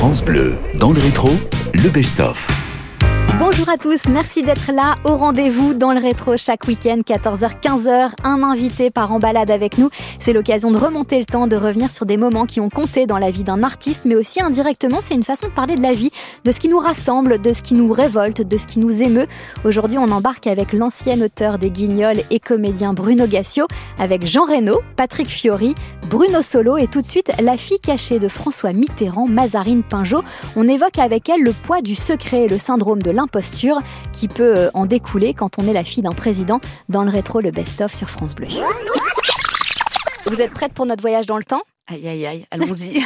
France Bleu, dans le rétro, le best-of. Bonjour à tous, merci d'être là au rendez-vous dans le rétro chaque week-end, 14h-15h, un invité part en balade avec nous. C'est l'occasion de remonter le temps, de revenir sur des moments qui ont compté dans la vie d'un artiste, mais aussi indirectement, c'est une façon de parler de la vie, de ce qui nous rassemble, de ce qui nous révolte, de ce qui nous émeut. Aujourd'hui, on embarque avec l'ancien auteur des Guignols et comédien Bruno Gassio, avec Jean Reno, Patrick Fiori, Bruno Solo et tout de suite la fille cachée de François Mitterrand, Mazarine Pinjot. On évoque avec elle le poids du secret et le syndrome de l'imposture qui peut en découler quand on est la fille d'un président. Dans le rétro, le best-of sur France Bleu. Vous êtes prête pour notre voyage dans le temps ? Aïe aïe aïe, allons-y.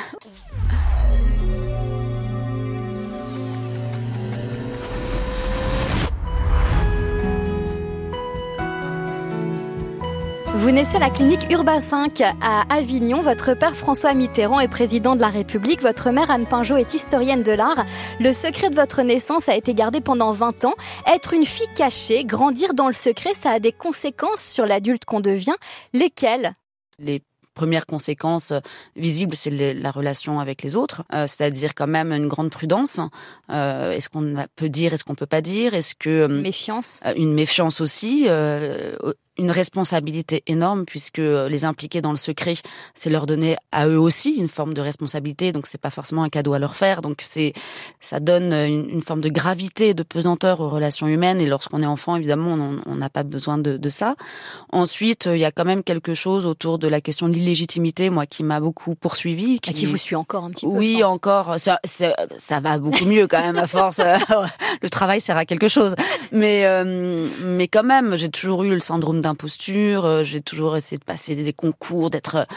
Vous naissez à la clinique Urbain 5 à Avignon. Votre père François Mitterrand est président de la République. Votre mère Anne Pinjot est historienne de l'art. Le secret de votre naissance a été gardé pendant 20 ans. Être une fille cachée, grandir dans le secret, ça a des conséquences sur l'adulte qu'on devient. Lesquelles ? Les premières conséquences visibles, c'est la relation avec les autres, c'est-à-dire quand même une grande prudence. Est-ce qu'on peut dire, est-ce qu'on peut pas dire ? Est-ce que méfiance ? Une méfiance aussi. Une responsabilité énorme puisque les impliquer dans le secret, c'est leur donner à eux aussi une forme de responsabilité, donc c'est pas forcément un cadeau à leur faire, donc ça donne une forme de gravité, de pesanteur aux relations humaines, et lorsqu'on est enfant, évidemment, on n'a pas besoin de ça. Ensuite, il y a quand même quelque chose autour de la question de l'illégitimité, moi, qui m'a beaucoup poursuivie. Qui vous suit encore un petit peu, oui, encore. Ça va beaucoup mieux quand même, à force. Le travail sert à quelque chose. Mais quand même, j'ai toujours eu le syndrome d'imposture, j'ai toujours essayé de passer des concours,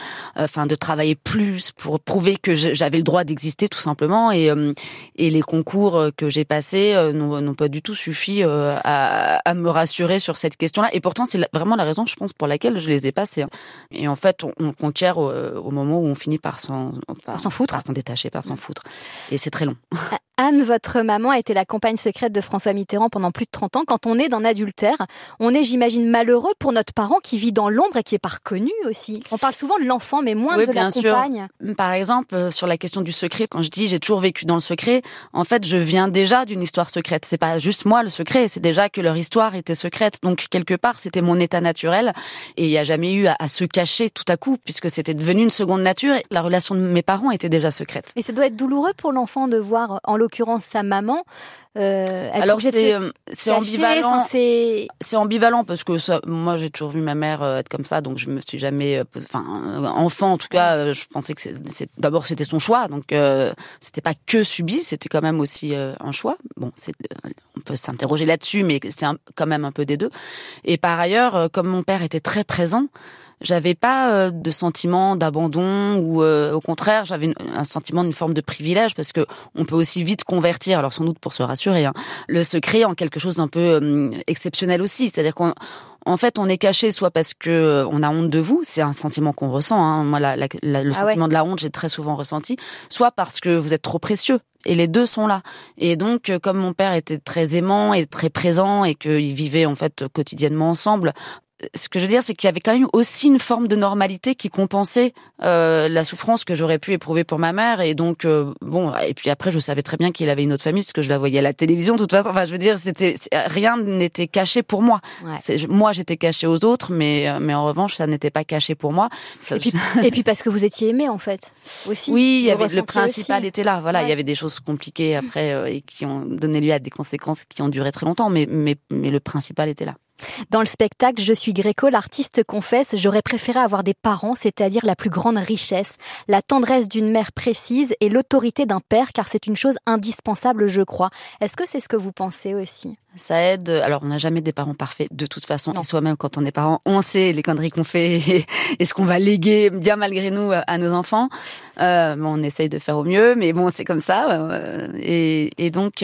de travailler plus pour prouver que j'avais le droit d'exister tout simplement, et les concours que j'ai passés n'ont pas du tout suffi à me rassurer sur cette question-là, et pourtant c'est vraiment la raison, je pense, pour laquelle je les ai passés. Et en fait, on conquiert au moment où on finit par s'en foutre, par s'en détacher, par s'en foutre, et c'est très long. Anne, votre maman a été la compagne secrète de François Mitterrand pendant plus de 30 ans. Quand on est d'un adultère, on est, j'imagine, malheureux pour notre parent qui vit dans l'ombre et qui n'est pas reconnu aussi. On parle souvent de l'enfant, mais moins de la compagne. Par exemple, sur la question du secret, quand je dis j'ai toujours vécu dans le secret, en fait, je viens déjà d'une histoire secrète. C'est pas juste moi le secret, c'est déjà que leur histoire était secrète. Donc, quelque part, c'était mon état naturel. Et il n'y a jamais eu à se cacher tout à coup, puisque c'était devenu une seconde nature. Et la relation de mes parents était déjà secrète. Et ça doit être douloureux pour l'enfant de voir, en l'occurrence, sa maman. Alors c'est ambivalent. C'est ambivalent parce que moi j'ai toujours vu ma mère être comme ça, donc je me suis jamais, enfant en tout cas, je pensais que d'abord c'était son choix, donc c'était pas que subi, c'était quand même aussi un choix. Bon, on peut s'interroger là-dessus, mais c'est quand même un peu des deux. Et par ailleurs, comme mon père était très présent, j'avais pas de sentiment d'abandon ou au contraire, j'avais un sentiment d'une forme de privilège parce que on peut aussi vite convertir, alors sans doute pour se rassurer, le secret en quelque chose d'un peu exceptionnel aussi. C'est-à-dire qu'en fait, on est caché soit parce que on a honte de vous, c'est un sentiment qu'on ressent. Moi, le sentiment de la honte, j'ai très souvent ressenti, soit parce que vous êtes trop précieux. Et les deux sont là. Et donc, comme mon père était très aimant et très présent et qu'ils vivaient en fait quotidiennement ensemble, ce que je veux dire, c'est qu'il y avait quand même aussi une forme de normalité qui compensait la souffrance que j'aurais pu éprouver pour ma mère. Et donc, et puis après, je savais très bien qu'il avait une autre famille, parce que je la voyais à la télévision, de toute façon. Enfin, je veux dire, rien n'était caché pour moi. Ouais. Moi, j'étais cachée aux autres, mais en revanche, ça n'était pas caché pour moi. Et puis parce que vous étiez aimée, en fait, aussi. Oui, le principal était là. Voilà, ouais. Il y avait des choses compliquées après et qui ont donné lieu à des conséquences qui ont duré très longtemps, mais le principal était là. Dans le spectacle Je suis Gréco, l'artiste confesse « J'aurais préféré avoir des parents, c'est-à-dire la plus grande richesse, la tendresse d'une mère précise et l'autorité d'un père, car c'est une chose indispensable, je crois. » Est-ce que c'est ce que vous pensez aussi ? Ça aide. Alors, on n'a jamais des parents parfaits, de toute façon. Non. Et soi-même, quand on est parent, on sait les conneries qu'on fait et ce qu'on va léguer, bien malgré nous, à nos enfants. On essaye de faire au mieux, mais bon, c'est comme ça. Et donc,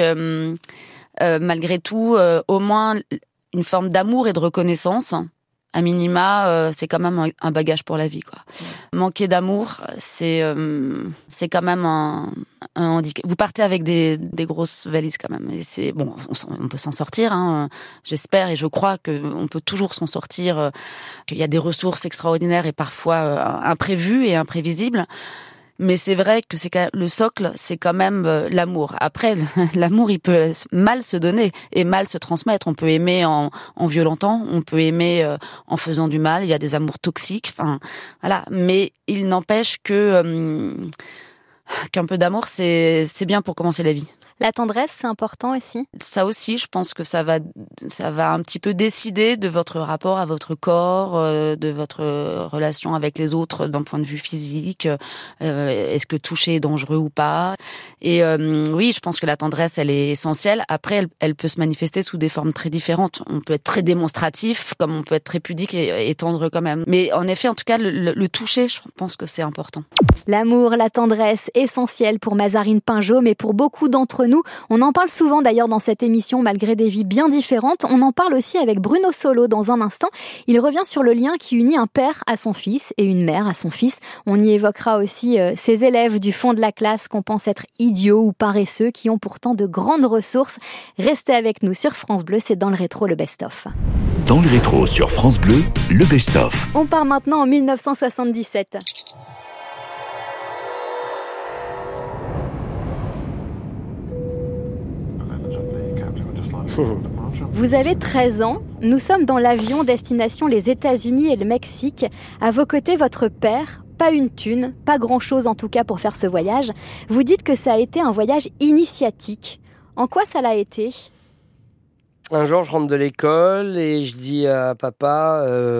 malgré tout, au moins une forme d'amour et de reconnaissance, à minima, c'est quand même un bagage pour la vie, quoi. Manquer d'amour, c'est quand même un handicap. Vous partez avec des grosses valises quand même. Et c'est bon, on peut s'en sortir, j'espère et je crois qu'on peut toujours s'en sortir, qu'il y a des ressources extraordinaires et parfois imprévues et imprévisibles. Mais c'est vrai que le socle, c'est quand même l'amour. Après, l'amour, il peut mal se donner et mal se transmettre. On peut aimer en violentant, on peut aimer en faisant du mal. Il y a des amours toxiques. Enfin, voilà. Mais il n'empêche qu'un peu d'amour, c'est bien pour commencer la vie. La tendresse, c'est important aussi. Ça aussi, je pense que ça va un petit peu décider de votre rapport à votre corps, de votre relation avec les autres d'un point de vue physique. Est-ce que toucher est dangereux ou pas? Et oui, je pense que la tendresse, elle est essentielle. Après, elle peut se manifester sous des formes très différentes. On peut être très démonstratif, comme on peut être très pudique et tendre quand même. Mais en effet, en tout cas, le toucher, je pense que c'est important. L'amour, la tendresse, essentielle pour Mazarine Pinjot, mais pour beaucoup d'entre nous. On en parle souvent d'ailleurs dans cette émission, malgré des vies bien différentes. On en parle aussi avec Bruno Solo dans un instant. Il revient sur le lien qui unit un père à son fils et une mère à son fils. On y évoquera aussi ces élèves du fond de la classe qu'on pense être idiots ou paresseux, qui ont pourtant de grandes ressources. Restez avec nous sur France Bleu, c'est dans le rétro le best-of. Dans le rétro sur France Bleu, le best-of. On part maintenant en 1977. Vous avez 13 ans, nous sommes dans l'avion destination les États-Unis et le Mexique. À vos côtés, votre père, pas une thune, pas grand-chose en tout cas pour faire ce voyage. Vous dites que ça a été un voyage initiatique. En quoi ça l'a été ? Un jour, je rentre de l'école et je dis à papa,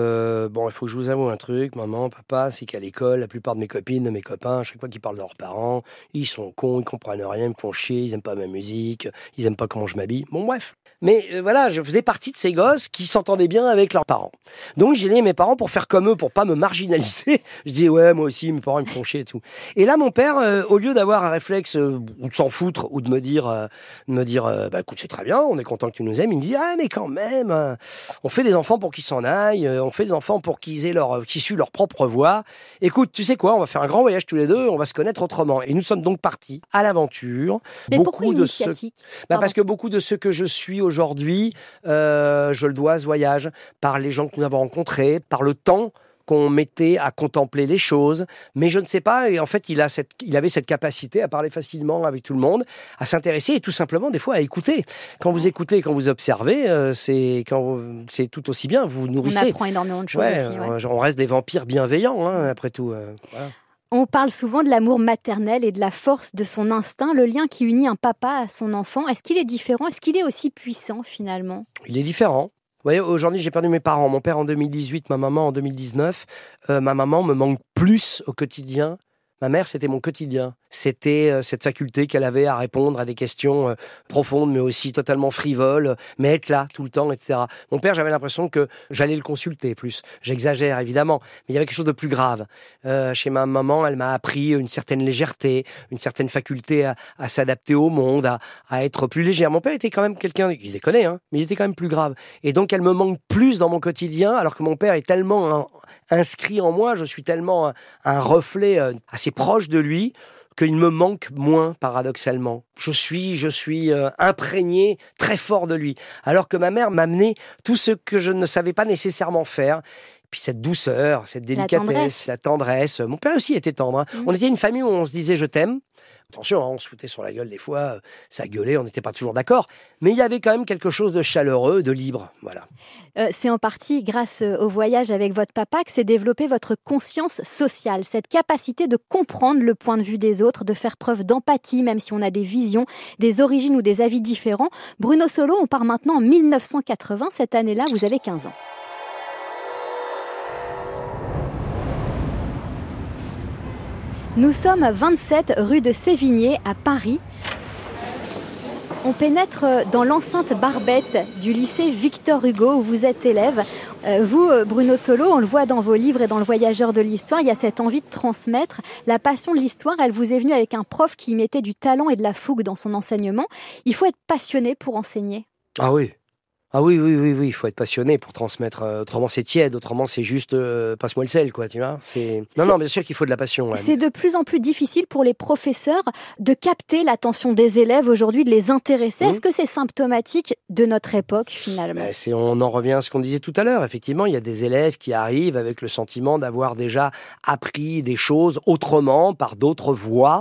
il faut que je vous avoue un truc, maman, papa, c'est qu'à l'école, la plupart de mes copines, de mes copains, à chaque fois qu'ils parlent de leurs parents, ils sont cons, ils comprennent rien, ils me font chier, ils aiment pas ma musique, ils aiment pas comment je m'habille. Bon, bref. Mais voilà, je faisais partie de ces gosses qui s'entendaient bien avec leurs parents. Donc j'ai lié mes parents pour faire comme eux, pour pas me marginaliser. Je dis ouais, moi aussi, mes parents ils me font chier et tout. Et là, mon père, au lieu d'avoir un réflexe ou de s'en foutre ou de me dire, écoute, c'est très bien, on est content que tu nous aimes, il me dit ah mais quand même, on fait des enfants pour qu'ils s'en aillent, on fait des enfants pour qu'ils suivent leur propre voie. Écoute, tu sais quoi, on va faire un grand voyage tous les deux, on va se connaître autrement. Et nous sommes donc partis à l'aventure. Mais pourquoi initiatique ? Parce que beaucoup de ce que je suis aujourd'hui, je le dois à ce voyage, par les gens que nous avons rencontrés, par le temps qu'on mettait à contempler les choses, mais je ne sais pas, et en fait il avait cette capacité à parler facilement avec tout le monde, à s'intéresser et tout simplement des fois à écouter. Quand vous écoutez, quand vous observez, c'est tout aussi bien, vous vous nourrissez. On apprend énormément de choses aussi. Ouais. On reste des vampires bienveillants, après tout. Voilà. On parle souvent de l'amour maternel et de la force de son instinct, le lien qui unit un papa à son enfant. Est-ce qu'il est différent ? Est-ce qu'il est aussi puissant finalement ? Il est différent. Vous voyez, aujourd'hui, j'ai perdu mes parents. Mon père en 2018, ma maman en 2019. Ma maman me manque plus au quotidien. Ma mère, c'était mon quotidien. C'était cette faculté qu'elle avait à répondre à des questions profondes, mais aussi totalement frivoles, mais être là tout le temps, etc. Mon père, j'avais l'impression que j'allais le consulter plus. J'exagère, évidemment, mais il y avait quelque chose de plus grave. Chez ma maman, elle m'a appris une certaine légèreté, une certaine faculté à s'adapter au monde, à être plus légère. Mon père était quand même quelqu'un, il déconnait, mais il était quand même plus grave. Et donc, elle me manque plus dans mon quotidien, alors que mon père est tellement inscrit en moi, je suis tellement un reflet assez proche de lui, qu'il me manque moins, paradoxalement. Je suis imprégné très fort de lui. Alors que ma mère m'amenait tout ce que je ne savais pas nécessairement faire. Puis cette douceur, cette délicatesse, la tendresse. Mon père aussi était tendre. On était une famille où on se disait « je t'aime ». Attention, on se foutait sur la gueule des fois, ça gueulait, on n'était pas toujours d'accord. Mais il y avait quand même quelque chose de chaleureux, de libre. Voilà. C'est en partie grâce au voyage avec votre papa que s'est développée votre conscience sociale, cette capacité de comprendre le point de vue des autres, de faire preuve d'empathie, même si on a des visions, des origines ou des avis différents. Bruno Solo, on part maintenant en 1980. Cette année-là, vous avez 15 ans. Nous sommes 27 rue de Sévigné à Paris. On pénètre dans l'enceinte barbette du lycée Victor Hugo où vous êtes élève. Vous, Bruno Solo, on le voit dans vos livres et dans Le Voyageur de l'Histoire, il y a cette envie de transmettre. La passion de l'histoire, elle vous est venue avec un prof qui mettait du talent et de la fougue dans son enseignement. Il faut être passionné pour enseigner. Ah oui. Ah oui, il faut être passionné pour transmettre. Autrement, c'est tiède. Autrement, c'est juste passe-moi le sel, quoi. Tu vois. Non, bien sûr qu'il faut de la passion. Ouais. C'est de plus en plus difficile pour les professeurs de capter l'attention des élèves aujourd'hui, de les intéresser. Est-ce que c'est symptomatique de notre époque, finalement ? On en revient à ce qu'on disait tout à l'heure. Effectivement, il y a des élèves qui arrivent avec le sentiment d'avoir déjà appris des choses autrement, par d'autres voies,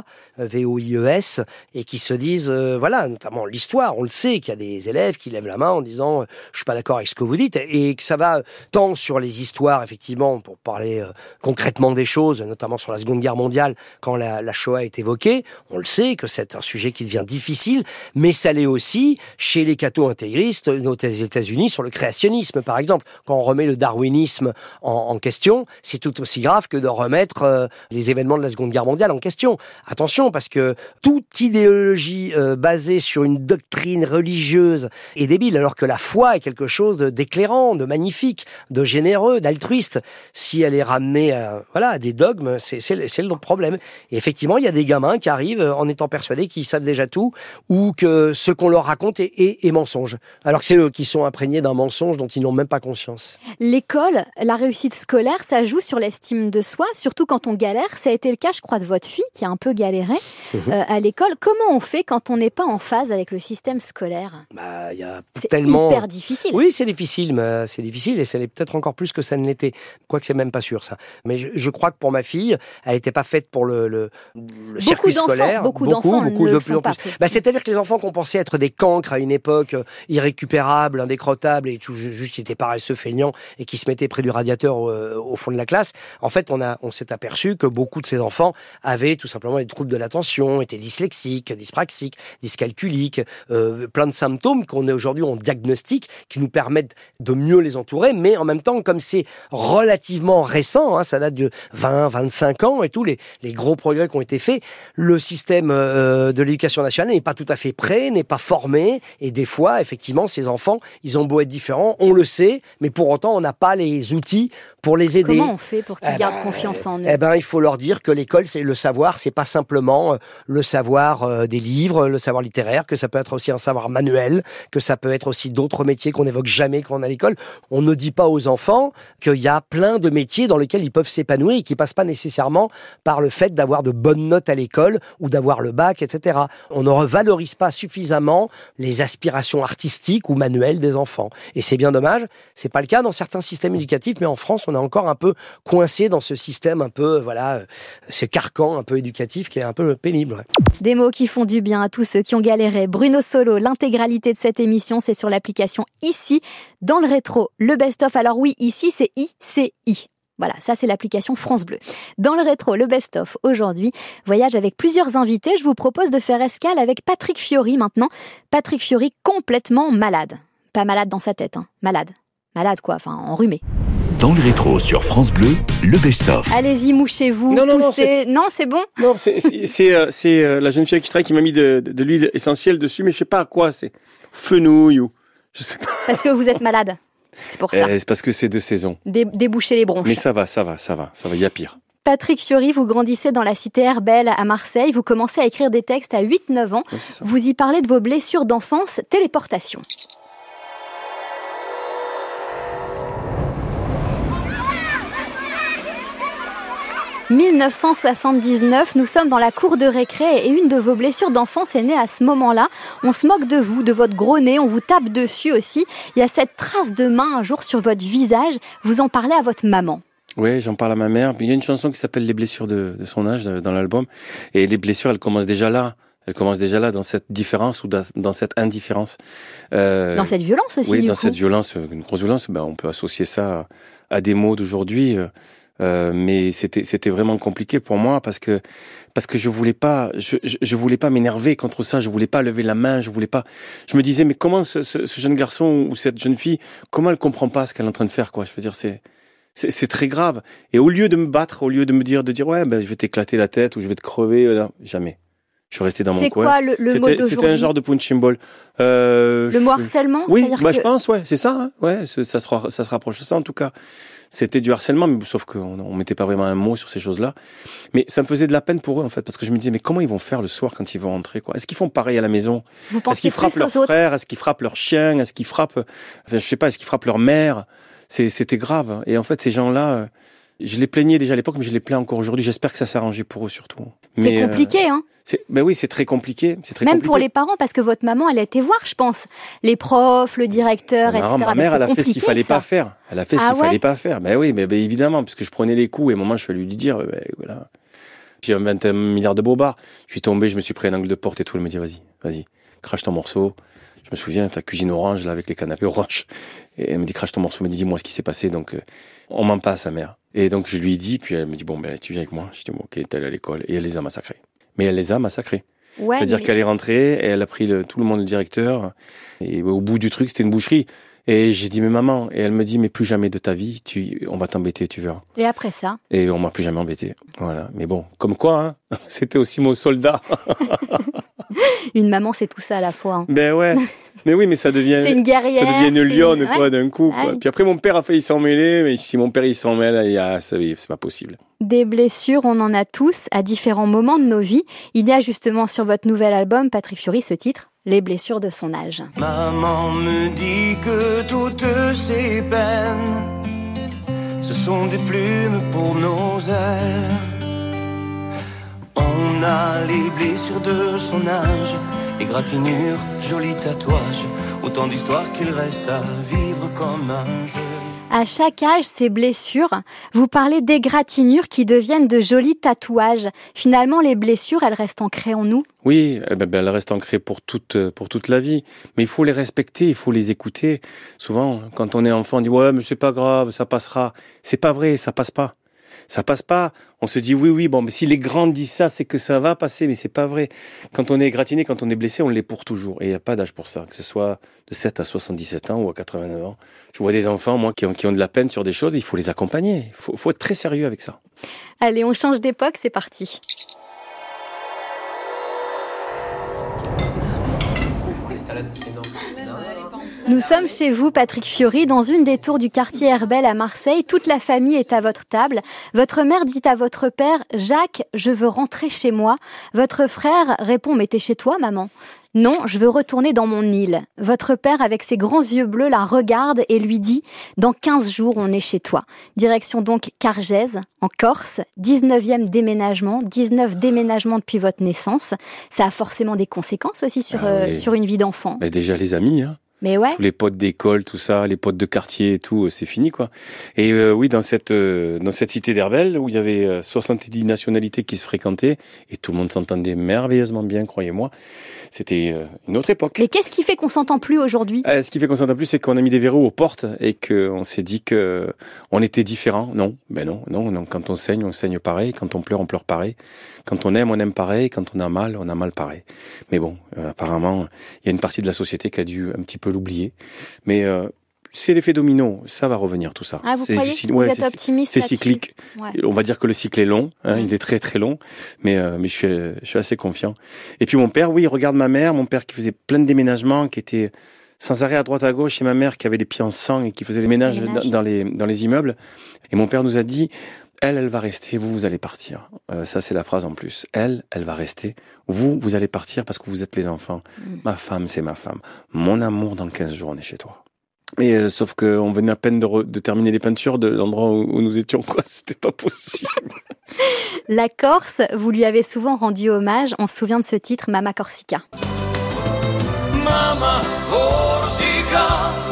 VOIES, et qui se disent, notamment l'histoire. On le sait qu'il y a des élèves qui lèvent la main en disant je suis pas d'accord avec ce que vous dites, et que ça va tant sur les histoires, effectivement, pour parler concrètement des choses, notamment sur la Seconde Guerre mondiale, quand la Shoah est évoquée. On le sait que c'est un sujet qui devient difficile, mais ça l'est aussi chez les catho-intégristes aux États-Unis sur le créationnisme, par exemple. Quand on remet le darwinisme en question, c'est tout aussi grave que de remettre les événements de la Seconde Guerre mondiale en question. Attention, parce que toute idéologie basée sur une doctrine religieuse est débile, alors que la foi est quelque chose d'éclairant, de magnifique, de généreux, d'altruiste. Si elle est ramenée à des dogmes, c'est le problème. Et effectivement, il y a des gamins qui arrivent en étant persuadés qu'ils savent déjà tout, ou que ce qu'on leur raconte est mensonge. Alors que c'est eux qui sont imprégnés d'un mensonge dont ils n'ont même pas conscience. L'école, la réussite scolaire, ça joue sur l'estime de soi, surtout quand on galère. Ça a été le cas, je crois, de votre fille qui a un peu galéré à l'école. Comment on fait quand on n'est pas en phase avec le système scolaire ? Il y a c'est tellement... hyper difficile. Oui, c'est difficile, mais c'est difficile, et ça l'est peut-être encore plus que ça ne l'était. Quoique c'est même pas sûr, ça. Mais je crois que pour ma fille, elle n'était pas faite pour le circuit scolaire. Beaucoup d'enfants de plus en plus. C'est-à-dire que les enfants qu'on pensait être des cancres à une époque irrécupérables, indécrottables, et juste qui étaient paresseux, feignants, et qui se mettaient près du radiateur au fond de la classe, en fait, on s'est aperçu que beaucoup de ces enfants avaient tout simplement des troubles de l'attention, étaient dyslexiques, dyspraxiques, dyscalculiques, plein de symptômes qu'on est aujourd'hui en diagnostic, qui nous permettent de mieux les entourer, mais en même temps, comme c'est relativement récent, ça date de 20, 25 ans et tout, les gros progrès qui ont été faits, le système de l'éducation nationale n'est pas tout à fait prêt, n'est pas formé, et des fois, effectivement, ces enfants, ils ont beau être différents, on le sait, mais pour autant, on n'a pas les outils pour les aider. Comment on fait pour qu'ils gardent confiance en eux ? Il faut leur dire que l'école, c'est le savoir, c'est pas simplement le savoir des livres, le savoir littéraire, que ça peut être aussi un savoir manuel, que ça peut être aussi d'autres métiers qu'on n'évoque jamais quand on est à l'école. On ne dit pas aux enfants qu'il y a plein de métiers dans lesquels ils peuvent s'épanouir et qui passent pas nécessairement par le fait d'avoir de bonnes notes à l'école ou d'avoir le bac, etc. On ne revalorise pas suffisamment les aspirations artistiques ou manuelles des enfants. Et c'est bien dommage. C'est pas le cas dans certains systèmes éducatifs, mais en France, on est encore un peu coincé dans ce système un peu, ce carcan un peu éducatif qui est un peu pénible. Ouais. Des mots qui font du bien à tous ceux qui ont galéré. Bruno Solo, l'intégralité de cette émission, c'est sur l'application Ici, dans le rétro, le best-of. Alors oui, ici, c'est ICI. Voilà, ça c'est l'application France Bleu. Dans le rétro, le best-of, aujourd'hui, voyage avec plusieurs invités. Je vous propose de faire escale avec Patrick Fiori maintenant. Patrick Fiori complètement malade. Pas malade dans sa tête, malade. Malade quoi, enrhumé. Dans le rétro sur France Bleu, le best-of. Allez-y, mouchez-vous, toussez. Non, c'est bon ? Non, c'est la jeune fille qui travaille qui m'a mis de l'huile essentielle dessus, mais je sais pas à quoi c'est. Fenouil ou je sais pas. Parce que vous êtes malade. C'est pour ça. C'est parce que c'est de saison. Déboucher les bronches. Mais ça va, il y a pire. Patrick Fiori, vous grandissez dans la cité Herbel à Marseille. Vous commencez à écrire des textes à 8-9 ans. Ouais, c'est ça. Vous y parlez de vos blessures d'enfance, téléportation. « 1979, nous sommes dans la cour de récré et une de vos blessures d'enfance est née à ce moment-là. On se moque de vous, de votre gros nez, on vous tape dessus aussi. Il y a cette trace de main un jour sur votre visage. Vous en parlez à votre maman. » Oui, j'en parle à ma mère. Il y a une chanson qui s'appelle « Les blessures de son âge » dans l'album. Et les blessures, elles commencent déjà là. Elles commencent déjà là, dans cette différence ou dans cette indifférence. Dans cette violence aussi, oui, dans cette violence, une grosse violence. On peut associer ça à des mots d'aujourd'hui. Mais c'était vraiment compliqué pour moi parce que je voulais pas m'énerver contre ça, je voulais pas lever la main, je me disais mais comment ce jeune garçon ou cette jeune fille, comment elle comprend pas ce qu'elle est en train de faire, quoi. Je veux dire, c'est très grave. Et au lieu de me battre, au lieu de dire ouais, je vais t'éclater la tête ou je vais te crever, jamais. Je suis resté dans mon coin. C'est quoi le mot d'aujourd'hui ? C'était un genre de punching ball. Le mot harcèlement ? Oui, je pense, ouais, c'est ça, hein, ouais, ça se rapproche de ça en tout cas. c'était du harcèlement, mais sauf qu'on mettait pas vraiment un mot sur ces choses-là. Mais ça me faisait de la peine pour eux, en fait, parce que je me disais, mais comment ils vont faire le soir quand ils vont rentrer, quoi? Est-ce qu'ils font pareil à la maison? Est-ce qu'ils frappent leurs frères? Est-ce qu'ils frappent leurs chiens? Est-ce qu'ils frappent, enfin, je sais pas, est-ce qu'ils frappent leur mère? C'était grave. Et en fait, ces gens-là, je les plaignais déjà à l'époque, mais je les plains encore aujourd'hui. J'espère que ça s'est arrangé pour eux, surtout. C'est compliqué, hein? Ben oui, c'est très compliqué. Même pour les parents, parce que votre maman, elle a été voir, je pense, les profs, le directeur, etc. Ma mère, elle a fait ce qu'il fallait pas faire. Elle a fait ce qu'il fallait pas faire. Ben oui, mais évidemment, puisque je prenais les coups, et à un moment, je suis allé lui dire, voilà. J'ai 21 milliards de bobards. Je suis tombé, je me suis pris un angle de porte et tout. Elle me dit, vas-y, crache ton morceau. Je me souviens, ta cuisine orange, là, avec les canapés orange. Et elle me dit, crache ton morceau. Elle me dit, dis-moi ce qui s'est passé. Donc, on ment pas à sa mère. Et donc, je lui ai dit, puis elle me dit, bon, tu viens avec moi. Je dis, bon, ok, t'es allé à l'école. Et elle les a massacrés. Mais elle les a massacrés. Ouais, c'est-à-dire qu'elle est rentrée, et elle a pris tout le monde, le directeur. Et au bout du truc, c'était une boucherie. Et j'ai dit, mais maman, et elle me dit, mais plus jamais de ta vie, on va t'embêter, tu verras. Et après ça? Et on m'a plus jamais embêté. Voilà. Mais bon, comme quoi, hein, c'était aussi mon soldat. Une maman, c'est tout ça à la fois. Hein. Ben ouais. Mais oui, mais ça devient. C'est une guerrière. Ça devient une lionne, quoi, d'un coup, quoi. Puis après, mon père a failli s'en mêler, mais si mon père, il s'en mêle, c'est pas possible. Des blessures, on en a tous à différents moments de nos vies. Il y a justement sur votre nouvel album, Patrick Fiori, ce titre, Les blessures de son âge. Maman me dit que toutes ces peines, ce sont des plumes pour nos ailes. On a les blessures de son âge, égratignures, jolis tatouages, autant d'histoires qu'il reste à vivre comme un jeu. À chaque âge, ces blessures, vous parlez d'égratignures qui deviennent de jolis tatouages. Finalement, les blessures, elles restent ancrées en nous. Oui, elles restent ancrées pour toute la vie. Mais il faut les respecter, il faut les écouter. Souvent, quand on est enfant, on dit « ouais, mais c'est pas grave, ça passera ». C'est pas vrai, ça passe pas. Ça passe pas. On se dit oui, bon, mais si les grands disent ça, c'est que ça va passer, mais c'est pas vrai. Quand on est égratigné, quand on est blessé, on l'est pour toujours. Et il n'y a pas d'âge pour ça. Que ce soit de 7 à 77 ans ou à 89 ans. Je vois des enfants, moi, qui ont de la peine sur des choses, il faut les accompagner. Il faut être très sérieux avec ça. Allez, on change d'époque, c'est parti. Nous sommes chez vous, Patrick Fiori, dans une des tours du quartier Herbel à Marseille. Toute la famille est à votre table. Votre mère dit à votre père « Jacques, je veux rentrer chez moi ». Votre frère répond « Mais t'es chez toi, maman ?» « Non, je veux retourner dans mon île ». Votre père, avec ses grands yeux bleus, la regarde et lui dit « Dans 15 jours, on est chez toi ». Direction donc Cargèse, en Corse, 19e déménagement, 19 déménagements depuis votre naissance. Ça a forcément des conséquences aussi sur une vie d'enfant. Mais déjà les amis, hein. Mais ouais. Tous les potes d'école, tout ça, les potes de quartier et tout, c'est fini, quoi. Et oui, dans cette cité d'Herbel, où il y avait 70 nationalités qui se fréquentaient, et tout le monde s'entendait merveilleusement bien, croyez-moi, c'était une autre époque. Mais qu'est-ce qui fait qu'on s'entend plus aujourd'hui ? Ce qui fait qu'on s'entend plus, c'est qu'on a mis des verrous aux portes, et qu'on s'est dit que on était différents. Non, non. Quand on saigne pareil. Quand on pleure pareil. Quand on aime pareil. Quand on a mal pareil. Mais bon, apparemment, il y a une partie de la société qui a dû un petit peu l'oublier. Mais c'est l'effet domino, ça va revenir tout ça. Ah, vous croyez ? Vous êtes optimiste c'est là-dessus ? cyclique. Ouais. On va dire que le cycle est long, il est très très long, mais je suis assez confiant. Et puis mon père, oui, il regarde ma mère, mon père qui faisait plein de déménagements, qui était sans arrêt à droite à gauche, et ma mère qui avait les pieds en sang et qui faisait les ménages dans les immeubles. Et mon père nous a dit, elle va rester, vous allez partir. Ça, c'est la phrase en plus. Elle va rester. Vous allez partir parce que vous êtes les enfants. Ma femme, c'est ma femme. Mon amour, dans 15 jours, on est chez toi. Et sauf qu'on venait à peine de terminer les peintures de l'endroit où nous étions, quoi. C'était pas possible. La Corse, vous lui avez souvent rendu hommage. On se souvient de ce titre, Mama Corsica. Mama Corsica.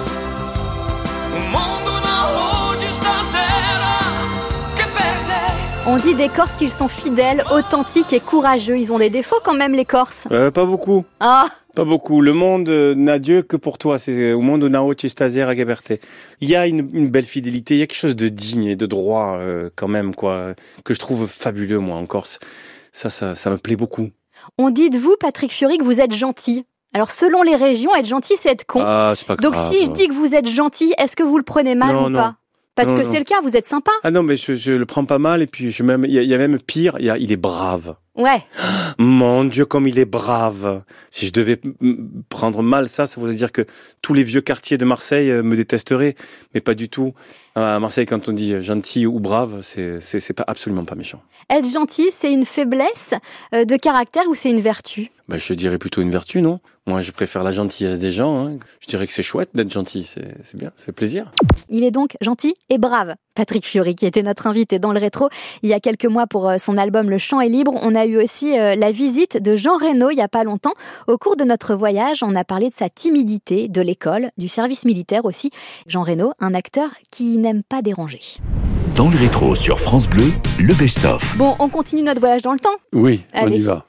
On dit des Corses qu'ils sont fidèles, authentiques et courageux. Ils ont des défauts quand même, les Corses. Pas beaucoup. Ah. Pas beaucoup. Le monde n'a Dieu que pour toi. C'est au monde nao ci stasera Gaberte. Il y a une belle fidélité. Il y a quelque chose de digne et de droit quand même, quoi, que je trouve fabuleux, moi, en Corse. Ça me plaît beaucoup. On dit de vous, Patrick Fiori, que vous êtes gentil. Alors, selon les régions, être gentil, c'est être con. Ah, c'est pas grave. Donc, si je dis que vous êtes gentil, est-ce que vous le prenez mal ou pas ? Parce que c'est le cas, vous êtes sympa. Ah non, mais je le prends pas mal. Et puis, il y a même pire, il est brave. Ouais. Mon Dieu, comme il est brave. Si je devais prendre mal ça voudrait dire que tous les vieux quartiers de Marseille me détesteraient, mais pas du tout. À Marseille, quand on dit gentil ou brave, c'est pas absolument pas méchant. Être gentil, c'est une faiblesse de caractère ou c'est une vertu ? Je dirais plutôt une vertu, non ? Moi, je préfère la gentillesse des gens. Hein. Je dirais que c'est chouette d'être gentil, c'est bien, ça fait plaisir. Il est donc gentil et brave. Patrick Fiori, qui était notre invité dans le rétro il y a quelques mois pour son album Le Chant est libre. On a eu aussi la visite de Jean Reno il y a pas longtemps. Au cours de notre voyage, on a parlé de sa timidité, de l'école, du service militaire aussi. Jean Reno, un acteur qui n'aime pas déranger. Dans le rétro sur France Bleu, le best-of. Bon, on continue notre voyage dans le temps ? Oui, allez. On y va.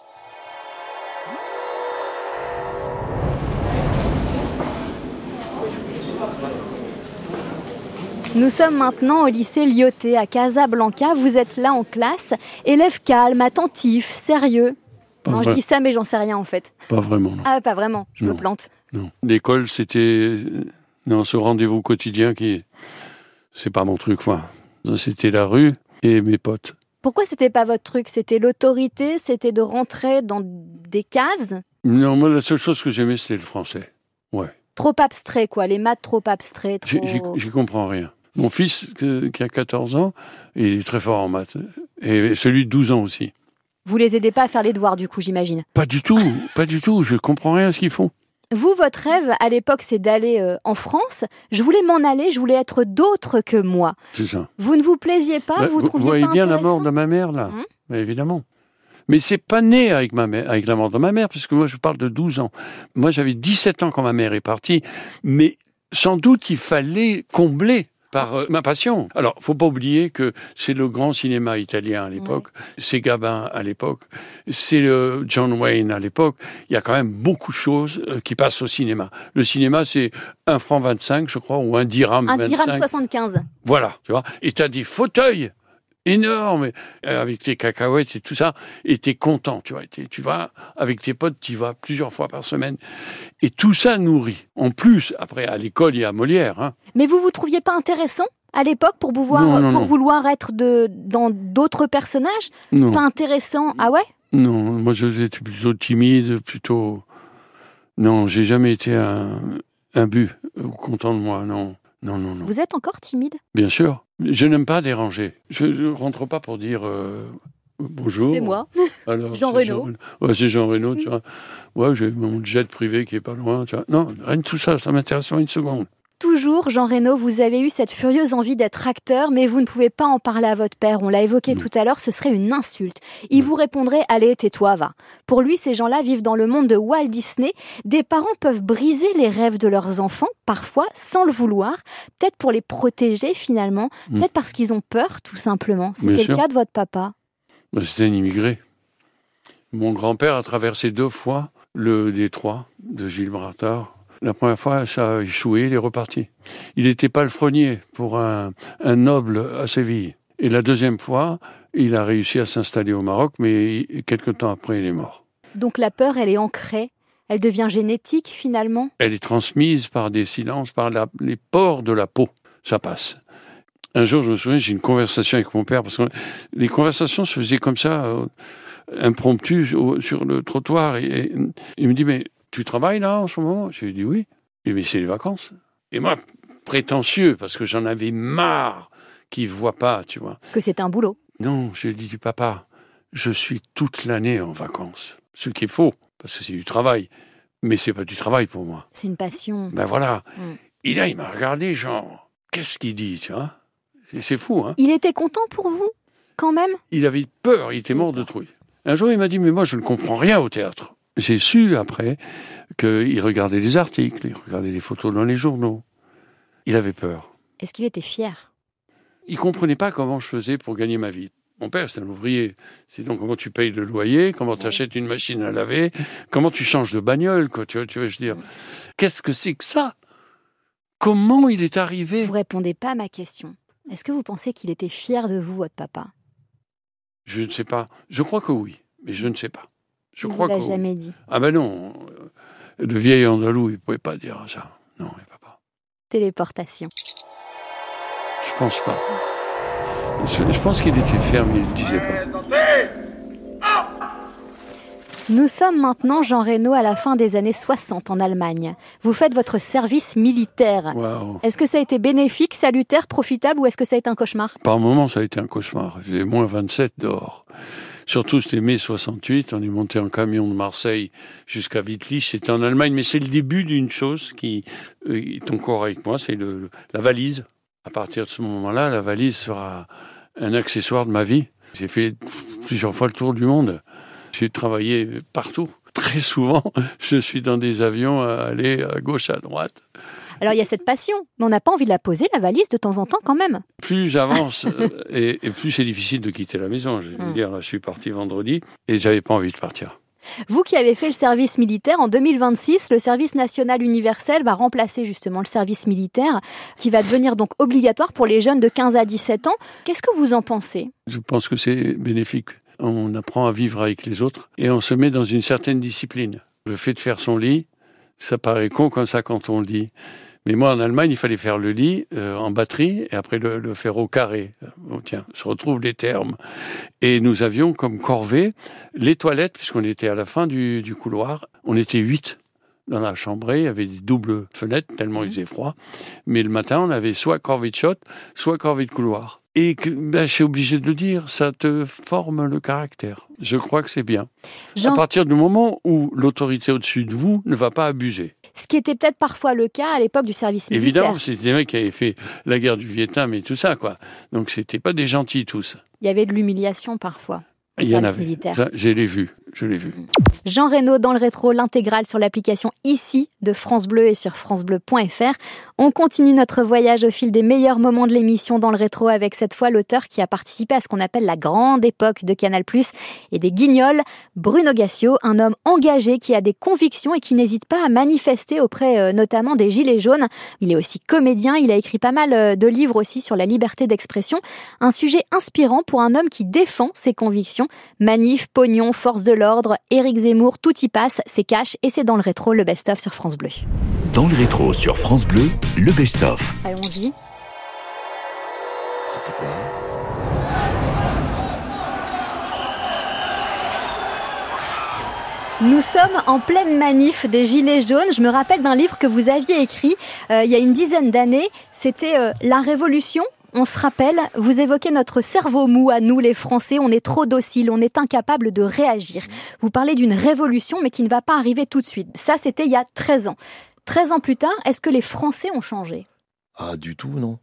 Nous sommes maintenant au lycée Lyautey à Casablanca. Vous êtes là en classe, élève calme, attentif, sérieux. Non, je dis ça, mais j'en sais rien en fait. Pas vraiment, non. Ah, pas vraiment, je me plante. Non. L'école, c'était ce rendez-vous quotidien c'est pas mon truc, moi. C'était la rue et mes potes. Pourquoi c'était pas votre truc ? C'était l'autorité, c'était de rentrer dans des cases ? Non, moi, la seule chose que j'aimais, c'était le français. Ouais. Trop abstrait, quoi. Les maths trop abstraits. J'y comprends rien. Mon fils, qui a 14 ans, il est très fort en maths. Et celui de 12 ans aussi. Vous les aidez pas à faire les devoirs, du coup, j'imagine ? Pas du tout, pas du tout. Je comprends rien à ce qu'ils font. Vous, votre rêve, à l'époque, c'est d'aller en France. Je voulais m'en aller, je voulais être d'autre que moi. C'est ça. Vous ne vous plaisiez pas, vous trouviez pas intéressant ? Vous voyez bien la mort de ma mère, là. Évidemment. Mais c'est pas né avec la mort de ma mère, puisque moi, je parle de 12 ans. Moi, j'avais 17 ans quand ma mère est partie. Mais sans doute qu'il fallait combler par ma passion. Alors, faut pas oublier que c'est le grand cinéma italien à l'époque, c'est Gabin à l'époque, c'est John Wayne à l'époque. Il y a quand même beaucoup de choses qui passent au cinéma. Le cinéma, c'est 1,25 franc, je crois, ou 1 dirham 25. 1 dirham 75. Voilà, tu vois. Et t'as des fauteuils énormes, avec tes cacahuètes et tout ça, et t'es content, tu vois. Tu vas avec tes potes, tu vas plusieurs fois par semaine. Et tout ça nourrit. En plus, après, à l'école, il y a Molière. Hein. Mais vous trouviez pas intéressant à l'époque pour vouloir être dans d'autres personnages ? Non. Pas intéressant ? Ah ouais ? Non, moi j'étais plutôt timide, plutôt... Non, j'ai jamais été un but content de moi, non. Non. Vous êtes encore timide ? Bien sûr. Je n'aime pas déranger. Je ne rentre pas pour dire bonjour. C'est moi, alors, Jean Reno. Ouais, c'est Jean Reno, tu vois. Ouais, j'ai mon jet privé qui est pas loin, tu vois. Non, rien de tout ça, ça m'intéresse pas une seconde. Toujours, Jean Reno, vous avez eu cette furieuse envie d'être acteur, mais vous ne pouvez pas en parler à votre père. On l'a évoqué tout à l'heure, ce serait une insulte. Il vous répondrait « Allez, tais-toi, va ». Pour lui, ces gens-là vivent dans le monde de Walt Disney. Des parents peuvent briser les rêves de leurs enfants, parfois sans le vouloir, peut-être pour les protéger finalement, peut-être parce qu'ils ont peur, tout simplement. C'était le cas de votre papa. C'était un immigré. Mon grand-père a traversé 2 fois le détroit de Gibraltar. La première fois, ça a échoué, il est reparti. Il était palefrenier pour un noble à Séville. Et la deuxième fois, il a réussi à s'installer au Maroc, mais quelque temps après, il est mort. Donc la peur, elle est ancrée, elle devient génétique finalement ? Elle est transmise par des silences, par les pores de la peau. Ça passe. Un jour, je me souviens, j'ai une conversation avec mon père, parce que les conversations se faisaient comme ça, impromptues, sur le trottoir. Et il me dit, mais tu travailles là en ce moment ? Je lui ai dit oui. Et mais c'est les vacances. Et moi, prétentieux, parce que j'en avais marre qu'ils ne voient pas, tu vois. Que c'est un boulot. Non, je lui ai dit, papa, je suis toute l'année en vacances. Ce qui est faux, parce que c'est du travail. Mais c'est pas du travail pour moi. C'est une passion. Ben voilà. Et là, il m'a regardé, genre, qu'est-ce qu'il dit, tu vois ? C'est fou, hein ? Il était content pour vous, quand même ? Il avait peur, il était mort de trouille. Un jour, il m'a dit, mais moi, je ne comprends rien au théâtre. J'ai su, après, qu'il regardait les articles, il regardait les photos dans les journaux. Il avait peur. Est-ce qu'il était fier ? Il ne comprenait pas comment je faisais pour gagner ma vie. Mon père, c'était un ouvrier. C'est donc comment tu payes le loyer, comment tu achètes une machine à laver, comment tu changes de bagnole, quoi, tu vois, je veux dire. Qu'est-ce que c'est que ça ? Comment il est arrivé ? Vous répondez pas à ma question. Est-ce que vous pensez qu'il était fier de vous, votre papa ? Je ne sais pas. Je crois que oui, mais je ne sais pas. Je crois que jamais dit. Ah ben non, le vieil andalou, il ne pouvait pas dire ça. Non, il ne peut pas. Téléportation. Je pense pas. Je pense qu'il était ferme, il ne le disait pas. Nous sommes maintenant, Jean Reno, à la fin des années 60 en Allemagne. Vous faites votre service militaire. Wow. Est-ce que ça a été bénéfique, salutaire, profitable ou est-ce que ça a été un cauchemar ? Par moments, ça a été un cauchemar. Il faisait moins 27 dehors. Surtout, c'était mai 68. On est monté en camion de Marseille jusqu'à Wittlich. C'était en Allemagne, mais c'est le début d'une chose qui est encore avec moi, c'est la valise. À partir de ce moment-là, la valise sera un accessoire de ma vie. J'ai fait plusieurs fois le tour du monde. J'ai travaillé partout. Très souvent, je suis dans des avions à aller à gauche, à droite. Alors, il y a cette passion, mais on n'a pas envie de la poser, la valise, de temps en temps, quand même. Plus j'avance, et plus c'est difficile de quitter la maison. Je vais dire, là, je suis parti vendredi, et j'avais pas envie de partir. Vous qui avez fait le service militaire, en 2026, le service national universel va remplacer justement le service militaire, qui va devenir donc obligatoire pour les jeunes de 15 à 17 ans. Qu'est-ce que vous en pensez ? Je pense que c'est bénéfique. On apprend à vivre avec les autres, et on se met dans une certaine discipline. Le fait de faire son lit, ça paraît con comme ça quand on le dit. Mais moi, en Allemagne, il fallait faire le lit en batterie et après le faire au carré. Oh, tiens, je retrouve les termes. Et nous avions comme corvée les toilettes, puisqu'on était à la fin du couloir. On était 8 dans la chambrée, il y avait des doubles fenêtres, tellement il faisait froid. Mais le matin, on avait soit corvée de shot, soit corvée de couloir. Et je suis obligé de le dire, ça te forme le caractère. Je crois que c'est bien. À partir du moment où l'autorité au-dessus de vous ne va pas abuser. Ce qui était peut-être parfois le cas à l'époque du service militaire. Évidemment, c'était des mecs qui avaient fait la guerre du Vietnam et tout ça, quoi. Donc, c'était pas des gentils, tous. Il y avait de l'humiliation, parfois, au service militaire. Ça, je l'ai vu. Jean Reno dans le rétro, l'intégrale sur l'application Ici de France Bleu et sur francebleu.fr. On continue notre voyage au fil des meilleurs moments de l'émission dans le rétro avec cette fois l'auteur qui a participé à ce qu'on appelle la grande époque de Canal+ et des Guignols, Bruno Gassio, un homme engagé qui a des convictions et qui n'hésite pas à manifester auprès notamment des Gilets jaunes. Il est aussi comédien, il a écrit pas mal de livres aussi sur la liberté d'expression. Un sujet inspirant pour un homme qui défend ses convictions. Manif, pognon, force de l'ordre, Éric Zemmour, tout y passe, c'est cash et c'est dans le rétro, le best-of sur France Bleu. Dans le rétro sur France Bleu, le best-of. Allons-y. C'était quoi ? Nous sommes en pleine manif des Gilets jaunes. Je me rappelle d'un livre que vous aviez écrit il y a une dizaine d'années. C'était La Révolution. On se rappelle, vous évoquez notre cerveau mou à nous les Français, on est trop docile, on est incapable de réagir. Vous parlez d'une révolution mais qui ne va pas arriver tout de suite. Ça, c'était il y a 13 ans. 13 ans plus tard, est-ce que les Français ont changé ? Ah, du tout, non.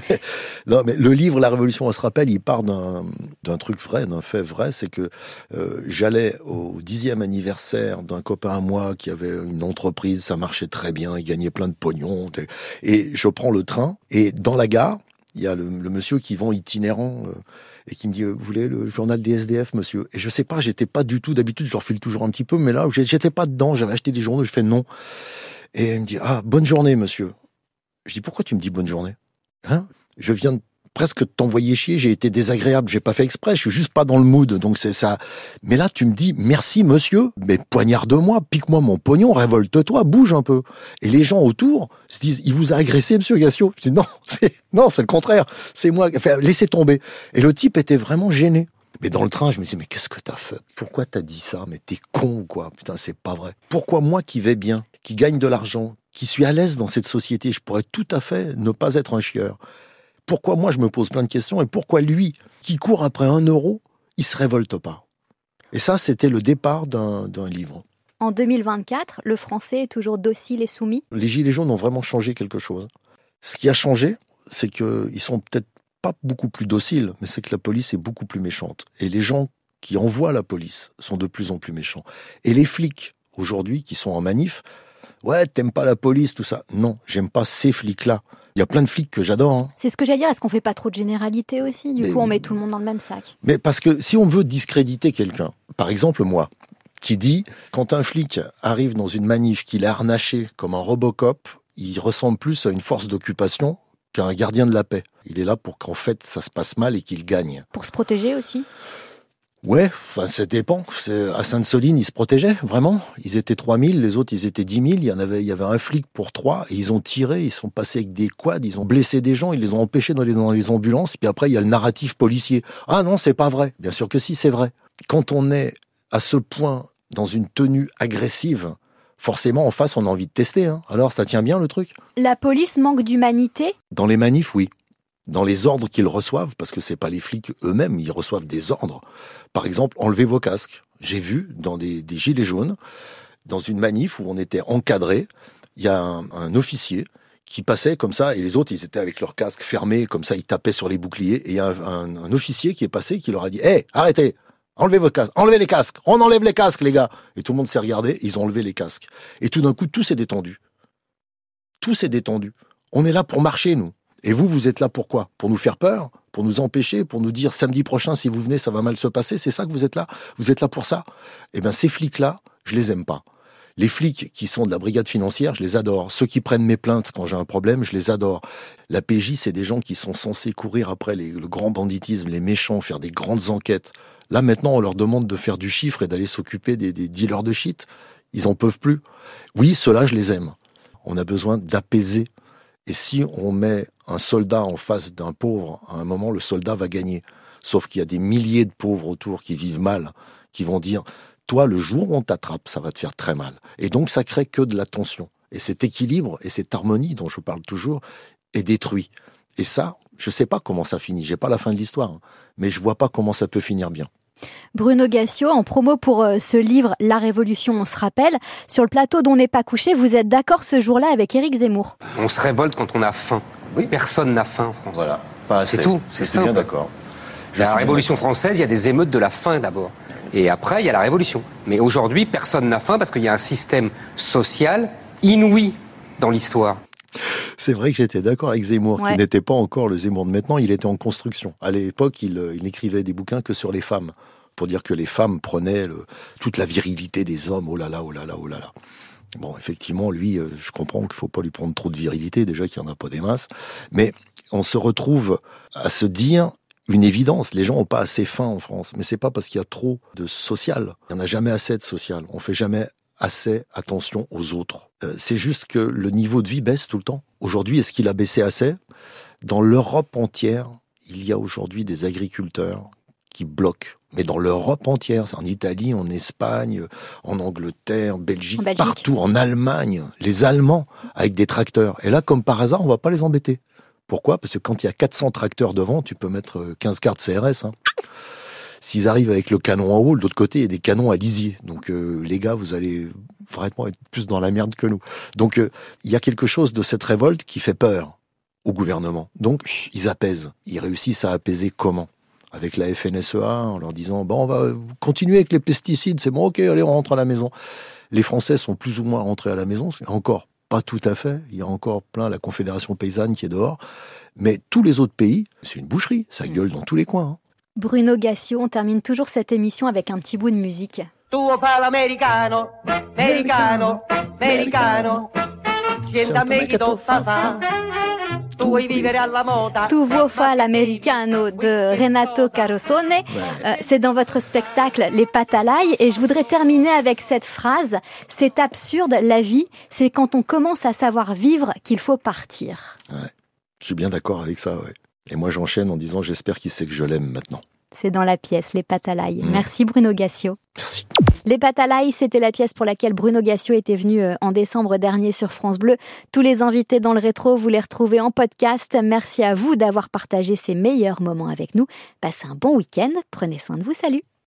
Non, mais le livre La Révolution, on se rappelle, il part d'un truc vrai, d'un fait vrai, c'est que j'allais au 10e anniversaire d'un copain à moi qui avait une entreprise, ça marchait très bien, il gagnait plein de pognon, et je prends le train, et dans la gare, il y a le monsieur qui vend itinérant et qui me dit « Vous voulez le journal des SDF, monsieur ?» Et je sais pas, j'étais pas du tout, d'habitude je leur file toujours un petit peu, mais là, j'étais pas dedans, j'avais acheté des journaux, je fais non. Et il me dit « Ah, bonne journée, monsieur. » Je dis « Pourquoi tu me dis bonne journée ? Hein ? Je viens de presque t'envoyer chier, j'ai été désagréable, j'ai pas fait exprès, je suis juste pas dans le mood, donc c'est ça. Mais là, tu me dis, merci monsieur, mais poignarde-moi, pique-moi mon pognon, révolte-toi, bouge un peu. Et les gens autour se disent, il vous a agressé, monsieur Gassio. Je dis, non, c'est le contraire, c'est moi, enfin, laissez tomber. Et le type était vraiment gêné. Mais dans le train, je me disais, mais qu'est-ce que t'as fait ? Pourquoi t'as dit ça ? Mais t'es con ou quoi ? Putain, c'est pas vrai. Pourquoi moi qui vais bien, qui gagne de l'argent, qui suis à l'aise dans cette société, je pourrais tout à fait ne pas être un chieur ? Pourquoi moi je me pose plein de questions et pourquoi lui, qui court après 1 euro, il se révolte pas ? Et ça, c'était le départ d'un livre. En 2024, le français est toujours docile et soumis ? Les Gilets jaunes ont vraiment changé quelque chose. Ce qui a changé, c'est qu'ils sont peut-être pas beaucoup plus dociles, mais c'est que la police est beaucoup plus méchante. Et les gens qui envoient la police sont de plus en plus méchants. Et les flics, aujourd'hui, qui sont en manif, ouais, t'aimes pas la police, tout ça. Non, j'aime pas ces flics-là. Il y a plein de flics que j'adore. Hein. C'est ce que j'allais dire. Est-ce qu'on fait pas trop de généralité aussi ? Du coup, on met tout le monde dans le même sac. Mais parce que si on veut discréditer quelqu'un, par exemple moi, qui dit, quand un flic arrive dans une manif, qu'il est harnaché comme un Robocop, il ressemble plus à une force d'occupation qu'à un gardien de la paix. Il est là pour qu'en fait, ça se passe mal et qu'il gagne. Pour se protéger aussi ? Ouais, enfin, ça dépend. À Sainte-Soline, ils se protégeaient, vraiment. Ils étaient 3000, les autres, ils étaient 10 000. Il y avait un flic pour 3, et ils ont tiré, ils sont passés avec des quads, ils ont blessé des gens, ils les ont empêchés dans les ambulances, puis après, il y a le narratif policier. Ah non, c'est pas vrai. Bien sûr que si, c'est vrai. Quand on est à ce point dans une tenue agressive, forcément, en face, on a envie de tester. Hein. Alors, ça tient bien, le truc ? La police manque d'humanité ? Dans les manifs, oui. Dans les ordres qu'ils reçoivent, parce que c'est pas les flics eux-mêmes, ils reçoivent des ordres. Par exemple, enlevez vos casques. J'ai vu dans des gilets jaunes, dans une manif où on était encadré, il y a un officier qui passait comme ça, et les autres, ils étaient avec leurs casques fermés, comme ça, ils tapaient sur les boucliers, et il y a un officier qui est passé, qui leur a dit « Hey, arrêtez ! Enlevez vos casques, enlevez les casques, on enlève les casques, les gars !» Et tout le monde s'est regardé, ils ont enlevé les casques. Et tout d'un coup, tout s'est détendu. Tout s'est détendu. On est là pour marcher, nous. Et vous êtes là pour quoi ? Pour nous faire peur ? Pour nous empêcher ? Pour nous dire samedi prochain, si vous venez, ça va mal se passer ? C'est ça que vous êtes là ? Vous êtes là pour ça ? Eh bien, ces flics-là, je les aime pas. Les flics qui sont de la brigade financière, je les adore. Ceux qui prennent mes plaintes quand j'ai un problème, je les adore. La PJ, c'est des gens qui sont censés courir après le grand banditisme, les méchants, faire des grandes enquêtes. Là, maintenant, on leur demande de faire du chiffre et d'aller s'occuper des dealers de shit. Ils en peuvent plus. Oui, ceux-là, je les aime. On a besoin d'apaiser. Et si on met un soldat en face d'un pauvre, à un moment, le soldat va gagner. Sauf qu'il y a des milliers de pauvres autour qui vivent mal, qui vont dire... Toi, le jour où on t'attrape, ça va te faire très mal. Et donc, ça crée que de la tension. Et cet équilibre et cette harmonie dont je parle toujours est détruit. Et ça, je sais pas comment ça finit. J'ai pas la fin de l'histoire, hein, mais je vois pas comment ça peut finir bien. Bruno Gassio, en promo pour ce livre « La Révolution, on se rappelle », sur le plateau d'On n'est pas couché, vous êtes d'accord ce jour-là avec Éric Zemmour ? On se révolte quand on a faim. Oui. Personne n'a faim en France. Voilà, pas assez. C'est tout, c'est simple. Bien d'accord. La Révolution française, il y a des émeutes de la faim d'abord. Et après, il y a la Révolution. Mais aujourd'hui, personne n'a faim parce qu'il y a un système social inouï dans l'histoire. C'est vrai que j'étais d'accord avec Zemmour, qui n'était pas encore le Zemmour de maintenant, il était en construction. À l'époque, il n'écrivait des bouquins que sur les femmes, pour dire que les femmes prenaient toute la virilité des hommes, oh là là, oh là là, oh là là. Bon, effectivement, lui, je comprends qu'il ne faut pas lui prendre trop de virilité, déjà qu'il n'y en a pas des masses, mais on se retrouve à se dire... Une évidence, les gens n'ont pas assez faim en France, mais c'est pas parce qu'il y a trop de social. Il n'y en a jamais assez de social. On fait jamais assez attention aux autres. C'est juste que le niveau de vie baisse tout le temps. Aujourd'hui, est-ce qu'il a baissé assez ? Dans l'Europe entière, il y a aujourd'hui des agriculteurs qui bloquent. Mais dans l'Europe entière, c'est en Italie, en Espagne, en Angleterre, Belgique, partout, en Allemagne, les Allemands avec des tracteurs. Et là, comme par hasard, on va pas les embêter. Pourquoi ? Parce que quand il y a 400 tracteurs devant, tu peux mettre 15 cartes CRS. Hein. S'ils arrivent avec le canon en haut, de l'autre côté, il y a des canons à lisier. Donc les gars, vous allez vraiment être plus dans la merde que nous. Donc il y a quelque chose de cette révolte qui fait peur au gouvernement. Donc ils apaisent. Ils réussissent à apaiser comment ? Avec la FNSEA, en leur disant « Bon, on va continuer avec les pesticides, c'est bon, ok, allez, on rentre à la maison. » Les Français sont plus ou moins rentrés à la maison, encore pas tout à fait. Il y a encore plein la Confédération paysanne qui est dehors. Mais tous les autres pays, c'est une boucherie. Ça gueule dans tous les coins. Hein. Bruno Gassio, on termine toujours cette émission avec un petit bout de musique. Tuo fa l'americano, americano, americano. Sienta me chi to fa. Tu vuoi vivere alla moda. Tu vuoi fa l'americano de Renato Carosone. C'est dans votre spectacle Les Pâtes à l'ail. Et je voudrais terminer avec cette phrase. C'est absurde, la vie. C'est quand on commence à savoir vivre qu'il faut partir. Ouais. Je suis bien d'accord avec ça, ouais. Et moi, j'enchaîne en disant j'espère qu'il sait que je l'aime maintenant. C'est dans la pièce, Les Pâtes à l'ail. Merci Bruno Gassio. Merci. Les Pâtes à l'ail, c'était la pièce pour laquelle Bruno Gassio était venu en décembre dernier sur France Bleu. Tous les invités dans le rétro, vous les retrouvez en podcast. Merci à vous d'avoir partagé ces meilleurs moments avec nous. Passez un bon week-end. Prenez soin de vous. Salut.